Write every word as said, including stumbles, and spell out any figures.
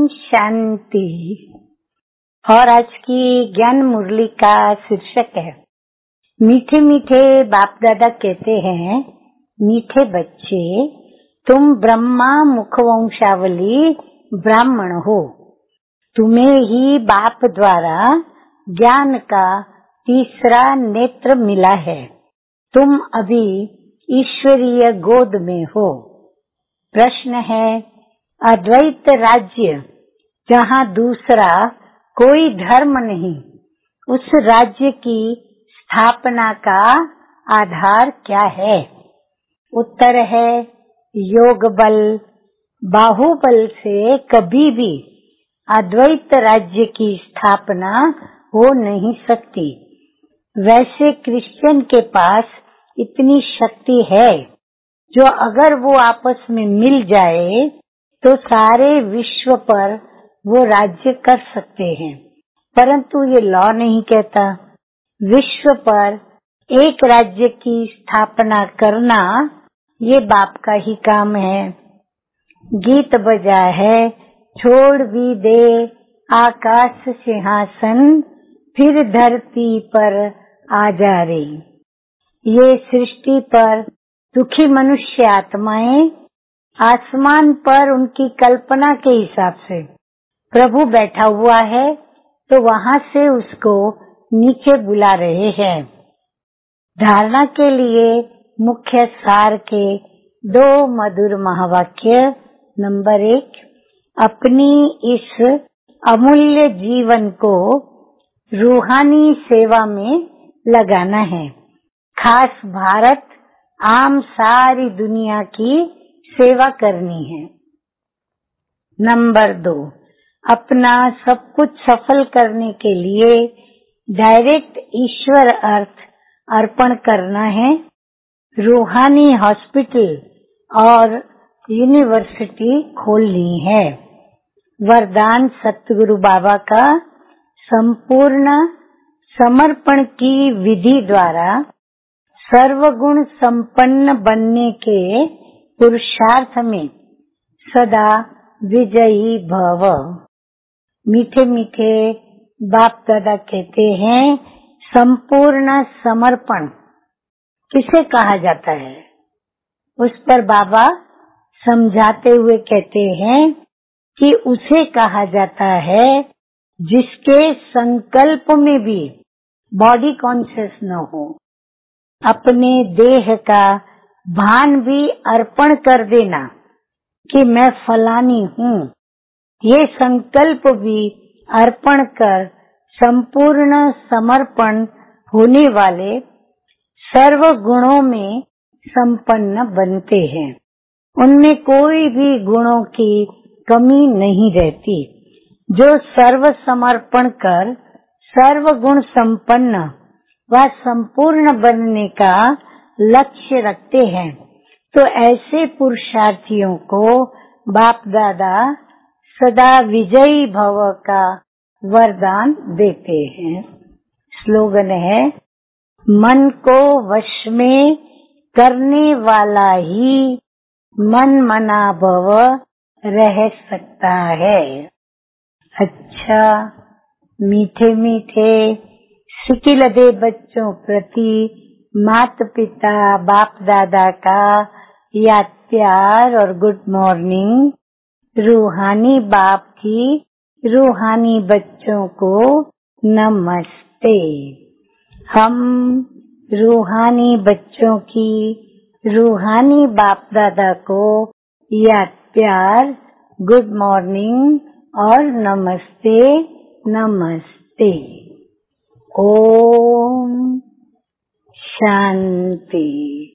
शांति। और आज की ज्ञान मुरली का शीर्षक है मीठे मीठे बाप दादा कहते हैं, मीठे बच्चे तुम ब्रह्मा मुखवंशावली ब्राह्मण हो। तुम्हें ही बाप द्वारा ज्ञान का तीसरा नेत्र मिला है। तुम अभी ईश्वरीय गोद में हो। प्रश्न है, अद्वैत राज्य जहाँ दूसरा कोई धर्म नहीं, उस राज्य की स्थापना का आधार क्या है? उत्तर है, योग बल, बाहुबल से कभी भी अद्वैत राज्य की स्थापना हो नहीं सकती। वैसे क्रिश्चियन के पास इतनी शक्ति है जो अगर वो आपस में मिल जाए तो सारे विश्व पर वो राज्य कर सकते हैं, परंतु ये लॉ नहीं कहता। विश्व पर एक राज्य की स्थापना करना ये बाप का ही काम है। गीत बजा है, छोड़ भी दे आकाश सिंहासन, फिर धरती पर आ जा रे। ये सृष्टि पर दुखी मनुष्य आत्माएं आसमान पर उनकी कल्पना के हिसाब से प्रभु बैठा हुआ है, तो वहां से उसको नीचे बुला रहे हैं। धारणा के लिए मुख्य सार के दो मधुर महावाक्य। नंबर एक, अपनी इस अमूल्य जीवन को रूहानी सेवा में लगाना है। खास भारत आम सारी दुनिया की सेवा करनी है। नंबर दो, अपना सब कुछ सफल करने के लिए डायरेक्ट ईश्वर अर्थ अर्पण करना है। रूहानी हॉस्पिटल और यूनिवर्सिटी खोलनी है। वरदान सतगुरु बाबा का संपूर्ण समर्पण की विधि द्वारा सर्वगुण संपन्न बनने के पुरुषार्थ में सदा विजयी भव। मीठे मीठे बाप दादा कहते हैं, संपूर्ण समर्पण किसे कहा जाता है? उस पर बाबा समझाते हुए कहते हैं कि उसे कहा जाता है जिसके संकल्प में भी बॉडी कॉन्शियस न हो, अपने देह का भान भी अर्पण कर देना कि मैं फलानी हूँ। ये संकल्प भी अर्पण कर संपूर्ण समर्पण होने वाले सर्व गुणों में संपन्न बनते हैं। उनमें कोई भी गुणों की कमी नहीं रहती। जो सर्व समर्पण कर सर्व गुण संपन्न व संपूर्ण बनने का लक्ष्य रखते हैं, तो ऐसे पुरुषार्थियों को बाप दादा सदा विजयी भव का वरदान देते हैं। स्लोगन है, मन को वश में करने वाला ही मन मना भव रह सकता है। अच्छा, मीठे मीठे सिकिलदे बच्चों प्रति माता पिता बाप दादा का याद प्यार और गुड मॉर्निंग। रूहानी बाप की रूहानी बच्चों को नमस्ते। हम रूहानी बच्चों की रूहानी बाप दादा को याद प्यार, गुड मॉर्निंग और नमस्ते नमस्ते। ओम शांति।